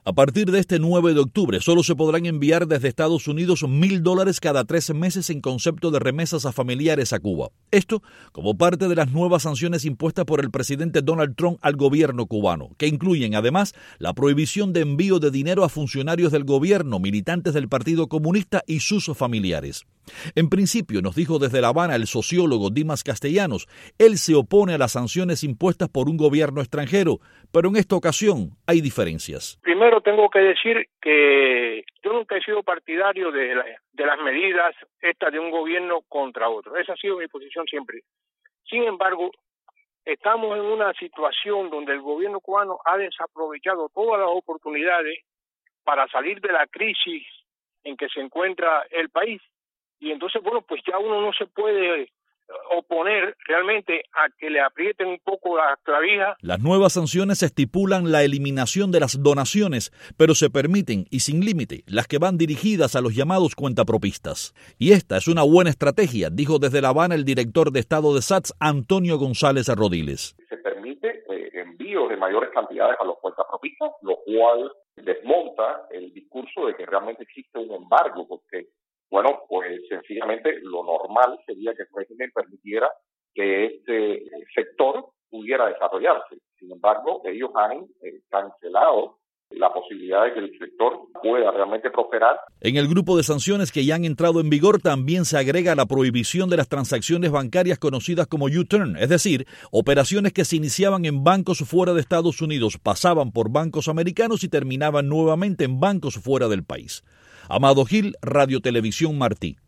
A partir de este 9 de octubre, solo se podrán enviar desde Estados Unidos $1,000 cada 3 meses en concepto de remesas a familiares a Cuba. Esto como parte de las nuevas sanciones impuestas por el presidente Donald Trump al gobierno cubano, que incluyen además la prohibición de envío de dinero a funcionarios del gobierno, militantes del Partido Comunista y sus familiares. En principio, nos dijo desde La Habana el sociólogo Dimas Castellanos, él se opone a las sanciones impuestas por un gobierno extranjero, pero en esta ocasión hay diferencias. Primero tengo que decir que yo nunca he sido partidario de las medidas estas de un gobierno contra otro. Esa ha sido mi posición siempre. Sin embargo, estamos en una situación donde el gobierno cubano ha desaprovechado todas las oportunidades para salir de la crisis en que se encuentra el país. Y entonces, bueno, pues ya uno no se puede oponer realmente a que le aprieten un poco la clavija. Las nuevas sanciones estipulan la eliminación de las donaciones, pero se permiten, y sin límite, las que van dirigidas a los llamados cuentapropistas. Y esta es una buena estrategia, dijo desde La Habana el director de Estado de SATS, Antonio González Rodiles. Se permite envíos de mayores cantidades a los cuentapropistas, lo cual desmonta el discurso de que realmente existe un embargo, porque bueno, pues sencillamente lo normal sería que el régimen permitiera que este sector pudiera desarrollarse. Sin embargo, ellos han cancelado la posibilidad de que el sector pueda realmente prosperar. En el grupo de sanciones que ya han entrado en vigor también se agrega la prohibición de las transacciones bancarias conocidas como U-turn, es decir, operaciones que se iniciaban en bancos fuera de Estados Unidos, pasaban por bancos americanos y terminaban nuevamente en bancos fuera del país. Amado Gil, Radio Televisión Martí.